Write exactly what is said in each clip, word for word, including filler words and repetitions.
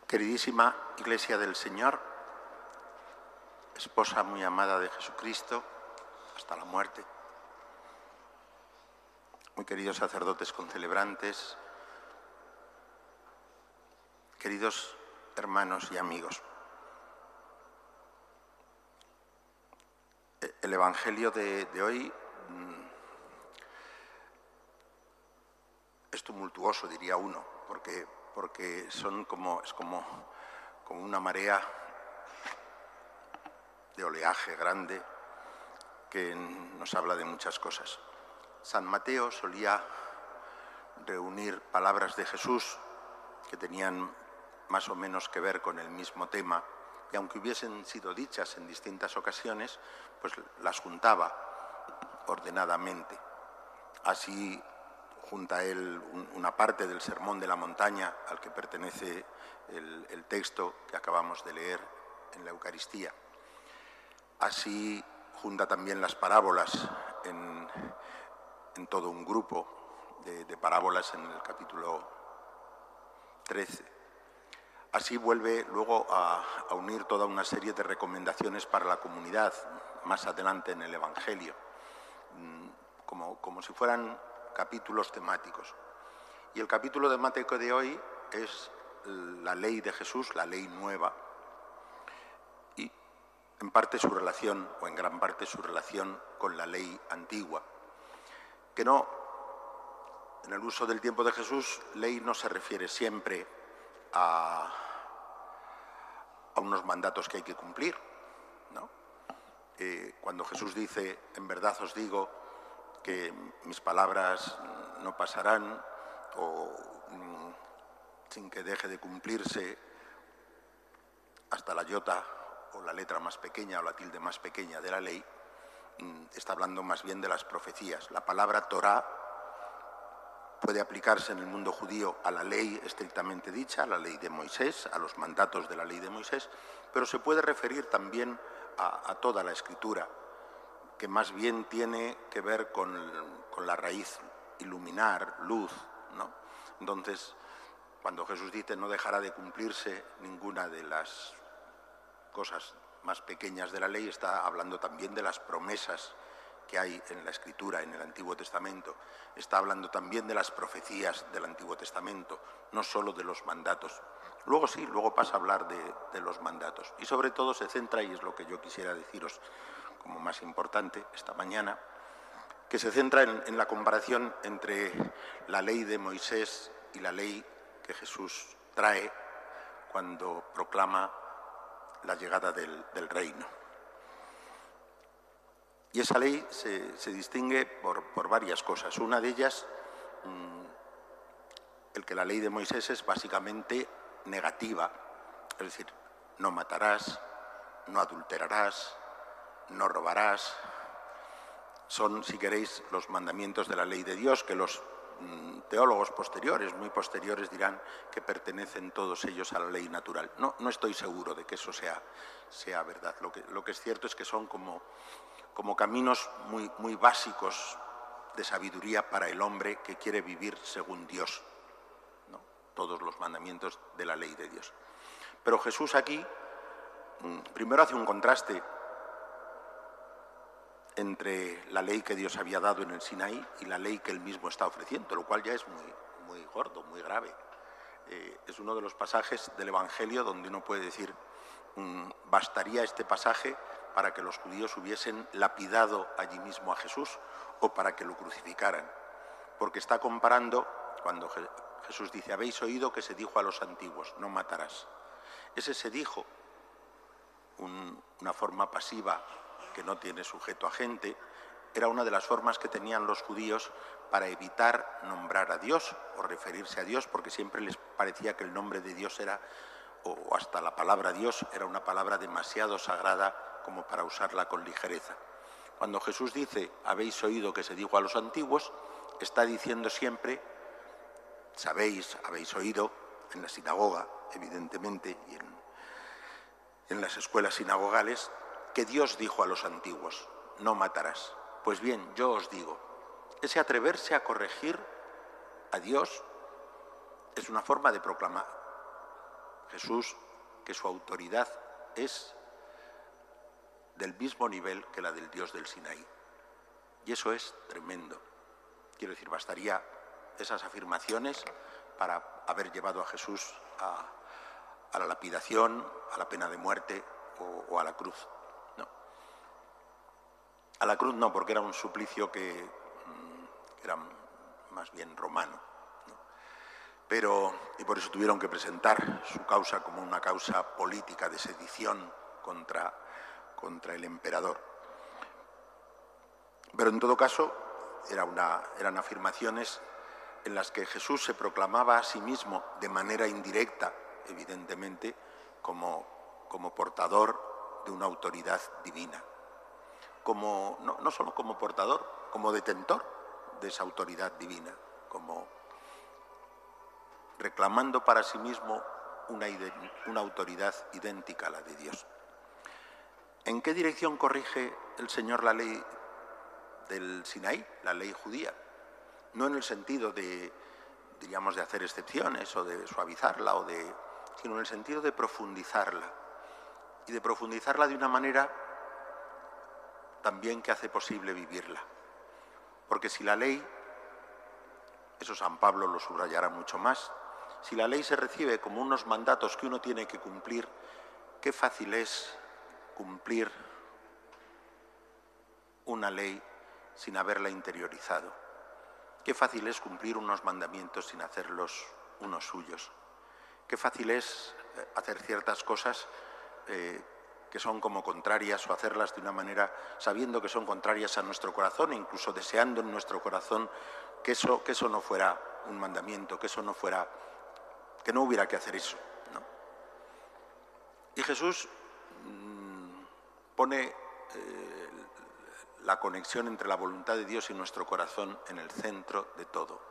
Queridísima Iglesia del Señor, esposa muy amada de Jesucristo hasta la muerte, muy queridos sacerdotes concelebrantes, queridos hermanos y amigos. El Evangelio de, de hoy mmm, es tumultuoso, diría uno, porque, porque son como, es como, como una marea de oleaje grande que nos habla de muchas cosas. San Mateo solía reunir palabras de Jesús que tenían más o menos que ver con el mismo tema, y aunque hubiesen sido dichas en distintas ocasiones, pues las juntaba ordenadamente. Así junta él una parte del Sermón de la Montaña al que pertenece el, el texto que acabamos de leer en la Eucaristía. Así junta también las parábolas en, en todo un grupo de, de parábolas en el capítulo trece. Así vuelve luego a, a unir toda una serie de recomendaciones para la comunidad más adelante en el Evangelio, como, como si fueran capítulos temáticos. Y el capítulo temático de hoy es la ley de Jesús, la ley nueva, y en parte su relación, o en gran parte su relación con la ley antigua, que no, en el uso del tiempo de Jesús, ley no se refiere siempre a, a unos mandatos que hay que cumplir, ¿no? Eh, cuando Jesús dice, en verdad os digo que mis palabras no pasarán, o mmm, sin que deje de cumplirse hasta la iota o la letra más pequeña o la tilde más pequeña de la ley, mmm, está hablando más bien de las profecías. La palabra Torá puede aplicarse en el mundo judío a la ley estrictamente dicha, a la ley de Moisés, a los mandatos de la ley de Moisés, pero se puede referir también a, a toda la Escritura, que más bien tiene que ver con, con la raíz, iluminar, luz, ¿no? Entonces, cuando Jesús dice no dejará de cumplirse ninguna de las cosas más pequeñas de la ley, está hablando también de las promesas que hay en la Escritura, en el Antiguo Testamento. Está hablando también de las profecías del Antiguo Testamento, no solo de los mandatos. Luego sí, luego pasa a hablar de, de los mandatos. Y sobre todo se centra, y es lo que yo quisiera deciros como más importante esta mañana, que se centra en, en la comparación entre la ley de Moisés y la ley que Jesús trae cuando proclama la llegada del, del reino. Y esa ley se, se distingue por, por varias cosas. Una de ellas, mmm, el que la ley de Moisés es básicamente negativa, es decir, no matarás, no adulterarás, no robarás. Son, si queréis, los mandamientos de la ley de Dios, que los mmm, teólogos posteriores, muy posteriores, dirán que pertenecen todos ellos a la ley natural. No, no estoy seguro de que eso sea, sea verdad. Lo que, lo que es cierto es que son como... como caminos muy, muy básicos de sabiduría para el hombre que quiere vivir según Dios, ¿no? Todos los mandamientos de la ley de Dios. Pero Jesús aquí primero hace un contraste entre la ley que Dios había dado en el Sinaí y la ley que él mismo está ofreciendo, lo cual ya es muy, muy gordo, muy grave. Eh, es uno de los pasajes del Evangelio donde uno puede decir, mmm, bastaría este pasaje para que los judíos hubiesen lapidado allí mismo a Jesús o para que lo crucificaran. Porque está comparando, cuando Jesús dice, habéis oído que se dijo a los antiguos, no matarás. Ese se dijo, un, una forma pasiva que no tiene sujeto agente, era una de las formas que tenían los judíos para evitar nombrar a Dios o referirse a Dios, porque siempre les parecía que el nombre de Dios era, o hasta la palabra Dios, era una palabra demasiado sagrada como para usarla con ligereza. Cuando Jesús dice, habéis oído que se dijo a los antiguos, está diciendo siempre, sabéis, habéis oído, en la sinagoga, evidentemente, y en, en las escuelas sinagogales, que Dios dijo a los antiguos, no matarás. Pues bien, yo os digo, ese atreverse a corregir a Dios es una forma de proclamar. Jesús que su autoridad es del mismo nivel que la del Dios del Sinaí. Y eso es tremendo. Quiero decir, bastaría esas afirmaciones para haber llevado a Jesús a, a la lapidación, a la pena de muerte o, o a la cruz. No. A la cruz no, porque era un suplicio que, que era más bien romano, ¿no? Pero, y por eso tuvieron que presentar su causa como una causa política de sedición contra, contra el emperador. Pero en todo caso, era una, eran afirmaciones en las que Jesús se proclamaba a sí mismo de manera indirecta, evidentemente, como, como portador de una autoridad divina. Como, no, no solo como portador, como detentor de esa autoridad divina, como reclamando para sí mismo una, una autoridad idéntica a la de Dios. ¿En qué dirección corrige el Señor la ley del Sinaí, la ley judía? No en el sentido de, diríamos, de hacer excepciones o de suavizarla, o de, sino en el sentido de profundizarla. Y de profundizarla de una manera también que hace posible vivirla. Porque si la ley, eso San Pablo lo subrayará mucho más, si la ley se recibe como unos mandatos que uno tiene que cumplir, qué fácil es cumplir una ley sin haberla interiorizado. Qué fácil es cumplir unos mandamientos sin hacerlos unos suyos. Qué fácil es hacer ciertas cosas eh, que son como contrarias, o hacerlas de una manera sabiendo que son contrarias a nuestro corazón, e incluso deseando en nuestro corazón que eso, que eso no fuera un mandamiento, que eso no fuera, que no hubiera que hacer eso, ¿no? Y Jesús mmm, pone eh, la conexión entre la voluntad de Dios y nuestro corazón en el centro de todo.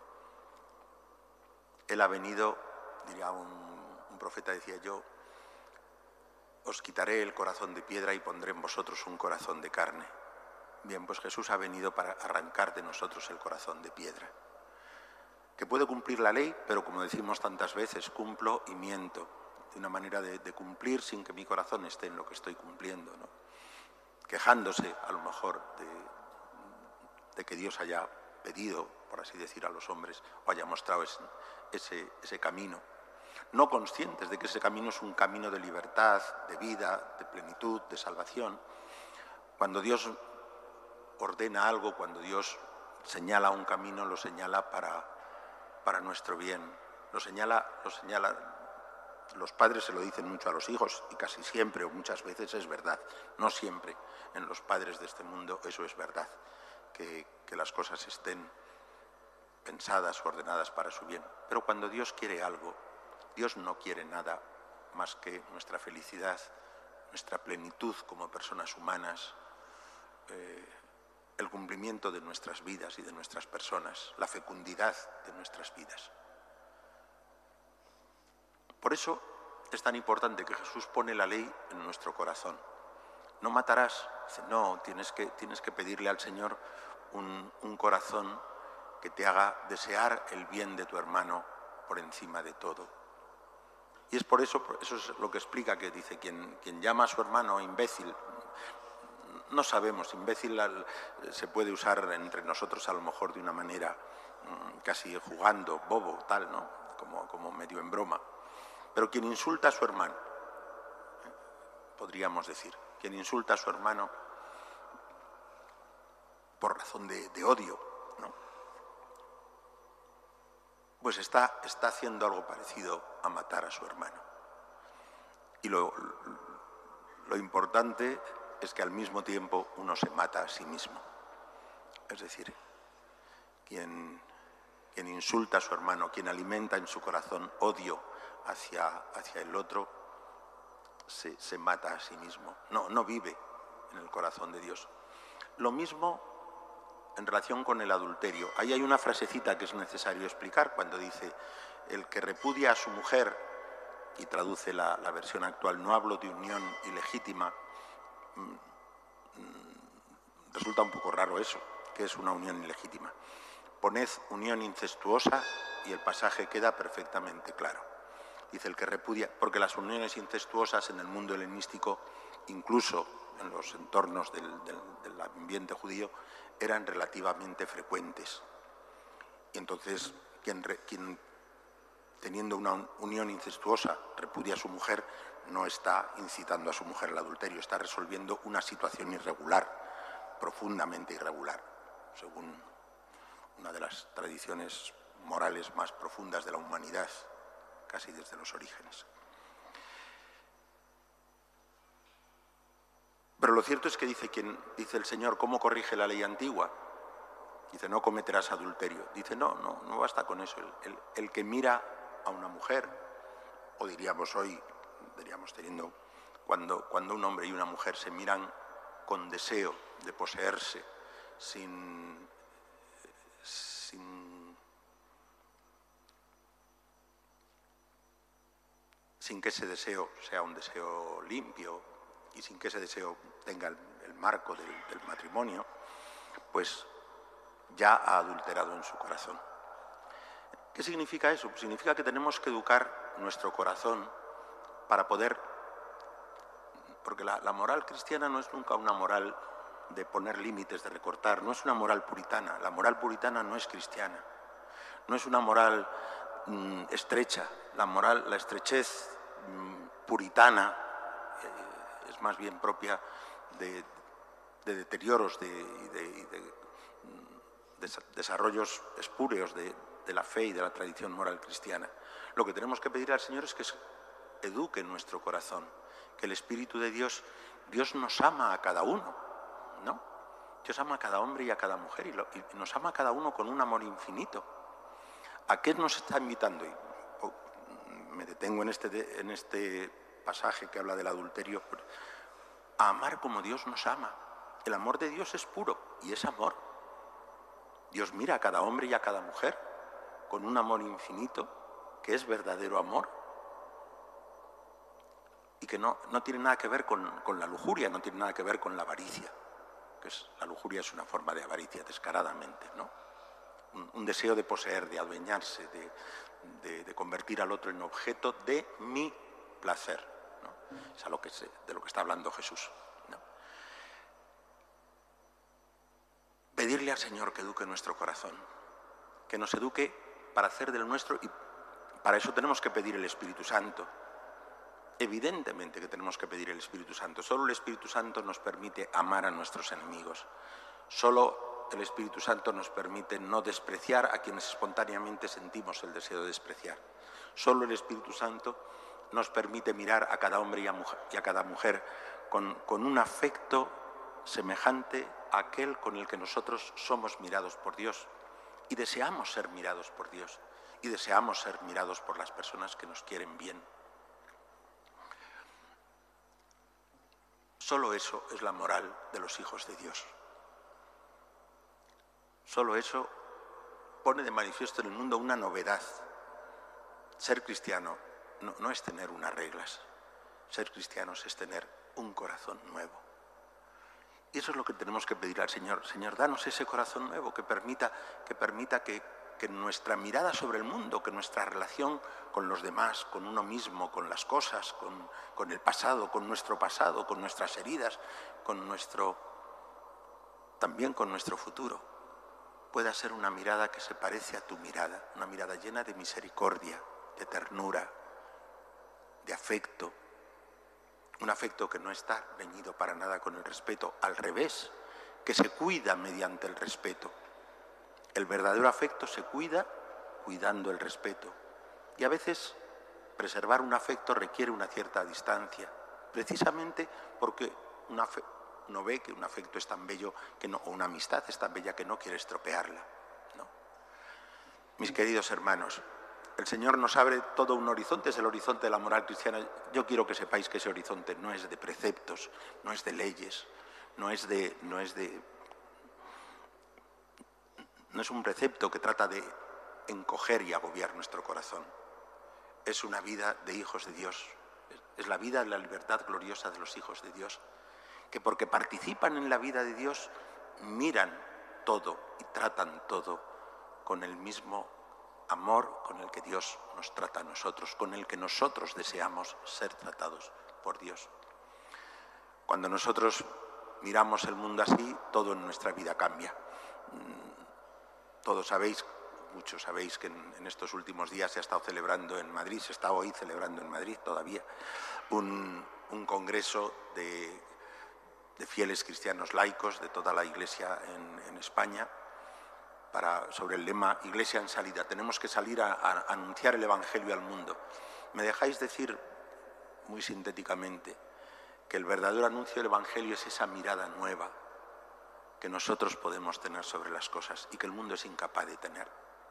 Él ha venido, diría un, un profeta, decía yo, os quitaré el corazón de piedra y pondré en vosotros un corazón de carne. Bien, pues Jesús ha venido para arrancar de nosotros el corazón de piedra. Que puede cumplir la ley, pero como decimos tantas veces, cumplo y miento. De una manera de, de cumplir sin que mi corazón esté en lo que estoy cumpliendo, ¿no? Quejándose a lo mejor de, de que Dios haya pedido, por así decir, a los hombres, o haya mostrado ese, ese, ese camino. No conscientes de que ese camino es un camino de libertad, de vida, de plenitud, de salvación. Cuando Dios ordena algo, cuando Dios señala un camino, lo señala para, para nuestro bien. Lo señala, lo señala, los padres se lo dicen mucho a los hijos, y casi siempre o muchas veces es verdad. No siempre en los padres de este mundo eso es verdad, que, que las cosas estén pensadas, ordenadas para su bien. Pero cuando Dios quiere algo, Dios no quiere nada más que nuestra felicidad, nuestra plenitud como personas humanas, eh, el cumplimiento de nuestras vidas y de nuestras personas, la fecundidad de nuestras vidas. Por eso es tan importante que Jesús pone la ley en nuestro corazón. No matarás. No, tienes que, tienes que pedirle al Señor un, un corazón que te haga desear el bien de tu hermano por encima de todo. Y es por eso, eso es lo que explica que dice, quien, quien llama a su hermano imbécil, no sabemos, imbécil se puede usar entre nosotros a lo mejor de una manera casi jugando, bobo, tal, ¿no? Como, como medio en broma. Pero quien insulta a su hermano, podríamos decir, quien insulta a su hermano por razón de, de odio, ¿no? Pues está, está haciendo algo parecido a matar a su hermano. Y lo, lo importante es que al mismo tiempo uno se mata a sí mismo. Es decir, quien, quien insulta a su hermano, quien alimenta en su corazón odio hacia, hacia el otro, se, se mata a sí mismo. No, no vive en el corazón de Dios. Lo mismo en relación con el adulterio. Ahí hay una frasecita que es necesario explicar cuando dice, el que repudia a su mujer, y traduce la, la versión actual, no hablo de unión ilegítima. Resulta un poco raro eso, que es una unión ilegítima. Poned unión incestuosa y el pasaje queda perfectamente claro. Dice el que repudia, porque las uniones incestuosas en el mundo helenístico, incluso en los entornos del, del, del ambiente judío, eran relativamente frecuentes. Y entonces, quien, quien teniendo una unión incestuosa repudia a su mujer, no está incitando a su mujer al adulterio, está resolviendo una situación irregular, profundamente irregular, según una de las tradiciones morales más profundas de la humanidad, casi desde los orígenes. Pero lo cierto es que dice, quien, dice el Señor, ¿cómo corrige la ley antigua? Dice, no cometerás adulterio. Dice, no, no, no basta con eso. El, el, el que mira a una mujer, o diríamos hoy, diríamos teniendo, cuando, cuando un hombre y una mujer se miran con deseo de poseerse, sin, sin, sin que ese deseo sea un deseo limpio y sin que ese deseo tenga el, el marco del, del matrimonio, pues ya ha adulterado en su corazón. ¿Qué significa eso? Pues significa que tenemos que educar nuestro corazón para poder, porque la, la moral cristiana no es nunca una moral de poner límites, de recortar, no es una moral puritana. La moral puritana no es cristiana, no es una moral mmm, estrecha. La moral, la estrechez mmm, puritana eh, es más bien propia de, de deterioros, de, de, de, de desarrollos espúreos de, de la fe y de la tradición moral cristiana. Lo que tenemos que pedir al Señor es que eduque nuestro corazón, que el Espíritu de Dios, Dios nos ama a cada uno, ¿no? Dios ama a cada hombre y a cada mujer y, lo, y nos ama a cada uno con un amor infinito. ¿A qué nos está invitando? Y, oh, me detengo en este, en este pasaje que habla del adulterio, a amar como Dios nos ama. El amor de Dios es puro y es amor. Dios mira a cada hombre y a cada mujer con un amor infinito, que es verdadero amor, y que no, no tiene nada que ver con, con la lujuria, no tiene nada que ver con la avaricia, que es, la lujuria es una forma de avaricia descaradamente, ¿no? Un, un deseo de poseer, de adueñarse, de, de, de convertir al otro en objeto de mi placer, ¿no? Es a lo que se, de lo que está hablando Jesús, ¿no? Pedirle al Señor que eduque nuestro corazón, que nos eduque para hacer del nuestro, y para eso tenemos que pedir el Espíritu Santo. Evidentemente que tenemos que pedir el Espíritu Santo. Solo el Espíritu Santo nos permite amar a nuestros enemigos. Solo el Espíritu Santo nos permite no despreciar a quienes espontáneamente sentimos el deseo de despreciar. Solo el Espíritu Santo nos permite mirar a cada hombre y a, mujer, y a cada mujer con, con un afecto semejante a aquel con el que nosotros somos mirados por Dios. Y deseamos ser mirados por Dios. Y deseamos ser mirados por las personas que nos quieren bien. Solo eso es la moral de los hijos de Dios. Solo eso pone de manifiesto en el mundo una novedad. Ser cristiano no, no es tener unas reglas. Ser cristianos es tener un corazón nuevo. Y eso es lo que tenemos que pedir al Señor. Señor, danos ese corazón nuevo que permita que, permita que, que nuestra mirada sobre el mundo, que nuestra relación con los demás, con uno mismo, con las cosas, con, con el pasado, con nuestro pasado, con nuestras heridas, con nuestro, también con nuestro futuro, pueda ser una mirada que se parece a tu mirada, una mirada llena de misericordia, de ternura, de afecto. Un afecto que no está reñido para nada con el respeto, al revés, que se cuida mediante el respeto. El verdadero afecto se cuida cuidando el respeto. Y a veces preservar un afecto requiere una cierta distancia, precisamente porque una fe, uno ve que un afecto es tan bello, que no, o una amistad es tan bella que no quiere estropearla, ¿no? Mis queridos hermanos, el Señor nos abre todo un horizonte, es el horizonte de la moral cristiana. Yo quiero que sepáis que ese horizonte no es de preceptos, no es de leyes, no es de, no es de, no es un precepto que trata de encoger y agobiar nuestro corazón. Es una vida de hijos de Dios, es la vida de la libertad gloriosa de los hijos de Dios, que porque participan en la vida de Dios, miran todo y tratan todo con el mismo amor con el que Dios nos trata a nosotros, con el que nosotros deseamos ser tratados por Dios. Cuando nosotros miramos el mundo así, todo en nuestra vida cambia. Todos sabéis, muchos sabéis que en, en estos últimos días se ha estado celebrando en Madrid, se está hoy celebrando en Madrid todavía, un, un congreso de, de fieles cristianos laicos de toda la Iglesia en, en España, para, sobre el lema Iglesia en salida. Tenemos que salir a, a anunciar el Evangelio al mundo. ¿Me dejáis decir muy sintéticamente que el verdadero anuncio del Evangelio es esa mirada nueva que nosotros podemos tener sobre las cosas y que el mundo es incapaz de tener?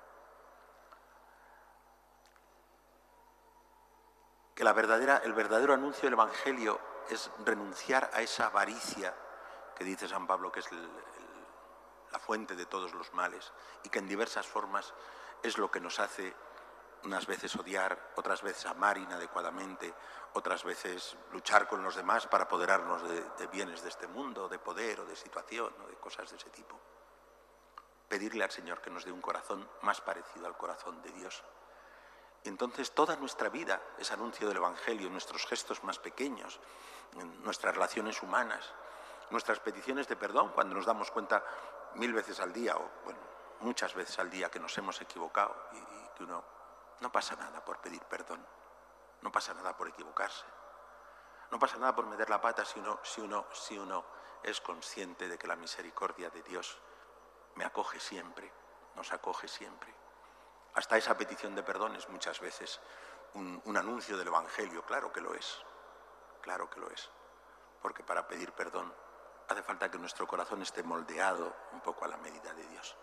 Que la verdadera, el verdadero anuncio del Evangelio es renunciar a esa avaricia que dice San Pablo que es el, el, la fuente de todos los males y que en diversas formas es lo que nos hace unas veces odiar, otras veces amar inadecuadamente, otras veces luchar con los demás para apoderarnos de, de bienes de este mundo, de poder o de situación o de cosas de ese tipo. Pedirle al Señor que nos dé un corazón más parecido al corazón de Dios. Y entonces toda nuestra vida es anuncio del Evangelio, nuestros gestos más pequeños, nuestras relaciones humanas, nuestras peticiones de perdón cuando nos damos cuenta mil veces al día o bueno, muchas veces al día que nos hemos equivocado y, y que uno... No pasa nada por pedir perdón, no pasa nada por equivocarse, no pasa nada por meter la pata si uno, si uno, si uno es consciente de que la misericordia de Dios me acoge siempre, nos acoge siempre. Hasta esa petición de perdón es muchas veces un, un anuncio del Evangelio, claro que lo es, claro que lo es, porque para pedir perdón hace falta que nuestro corazón esté moldeado un poco a la medida de Dios.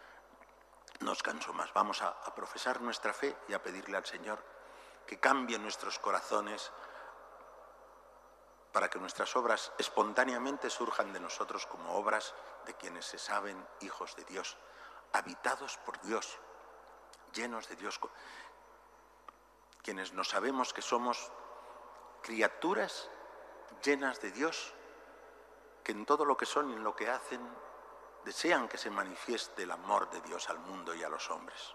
No os canso más, vamos a, a profesar nuestra fe y a pedirle al Señor que cambie nuestros corazones para que nuestras obras espontáneamente surjan de nosotros como obras de quienes se saben hijos de Dios, habitados por Dios, llenos de Dios, quienes nos sabemos que somos criaturas llenas de Dios, que en todo lo que son y en lo que hacen desean que se manifieste el amor de Dios al mundo y a los hombres.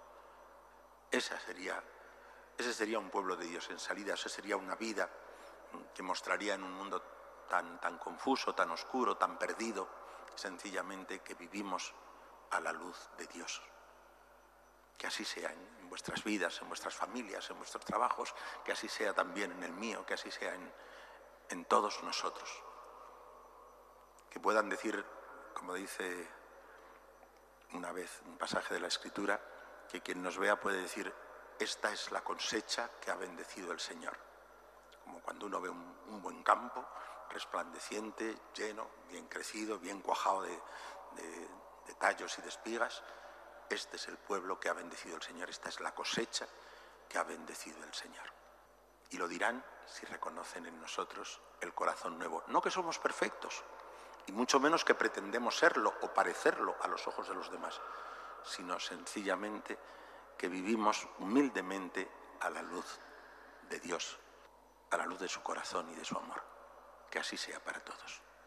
Esa sería, ese sería un pueblo de Dios en salida, esa sería una vida que mostraría en un mundo tan, tan confuso, tan oscuro, tan perdido, sencillamente que vivimos a la luz de Dios. Que así sea en vuestras vidas, en vuestras familias, en vuestros trabajos, que así sea también en el mío, que así sea en, en todos nosotros. Que puedan decir, como dice una vez un pasaje de la Escritura, que quien nos vea puede decir, esta es la cosecha que ha bendecido el Señor. Como cuando uno ve un, un buen campo, resplandeciente, lleno, bien crecido, bien cuajado de, de, de tallos y de espigas. Este es el pueblo que ha bendecido el Señor, esta es la cosecha que ha bendecido el Señor. Y lo dirán si reconocen en nosotros el corazón nuevo. No que somos perfectos, y mucho menos que pretendemos serlo o parecerlo a los ojos de los demás, sino sencillamente que vivimos humildemente a la luz de Dios, a la luz de su corazón y de su amor. Que así sea para todos.